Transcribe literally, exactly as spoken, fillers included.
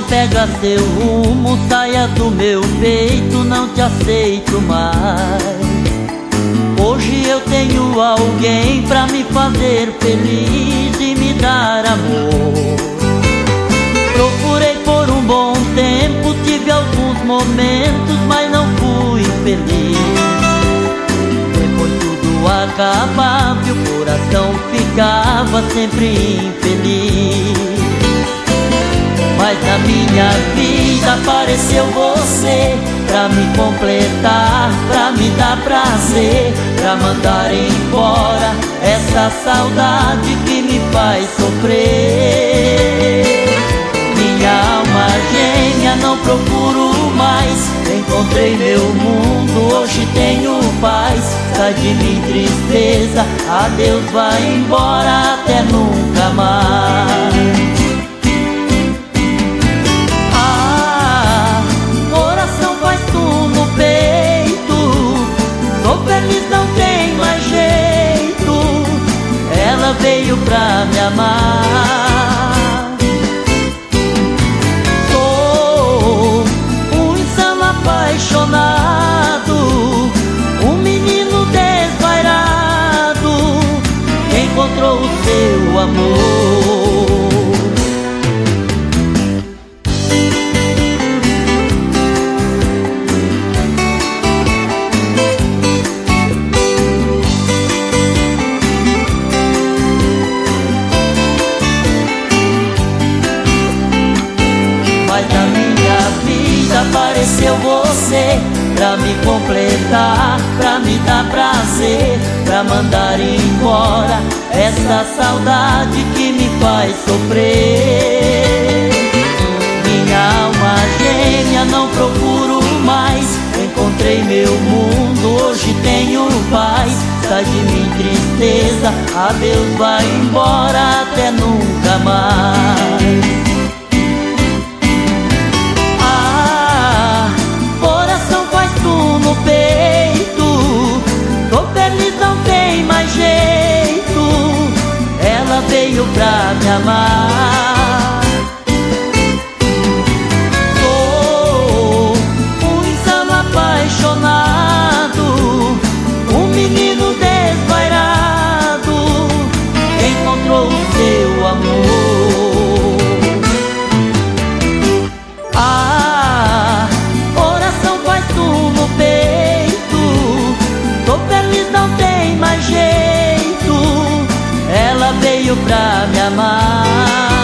pega seu rumo, saia do meu peito, não te aceito mais. Hoje eu tenho alguém pra me fazer feliz e me dar amor. Procurei por um bom tempo, tive alguns momentos, mas não fui feliz. Depois tudo acabava e o coração ficava sempre infeliz. Mas na minha vida apareceu você, pra me completar, pra me dar prazer, pra mandar embora essa saudade que me faz sofrer. Minha alma gêmea não procuro mais, encontrei meu mundo, hoje tenho paz. Sai de mim tristeza, adeus, vai embora, até nunca mais. Veio pra me amar. Sou um insano apaixonado, um menino desvairado, que encontrou o seu amor. Apareceu você, pra me completar, pra me dar prazer, pra mandar embora essa saudade que me faz sofrer. Minha alma gêmea não procuro mais, encontrei meu mundo, hoje tenho paz. Sai de mim tristeza, adeus, vai embora, até nunca mais. No peito, tô feliz, não tem mais jeito. Ela veio pra me amar. Sou um insano apaixonado, um menino desvairado, encontrou o seu amor. Ah, coração faz tu no peito, tô feliz, não tem mais jeito. Ela veio pra me amar.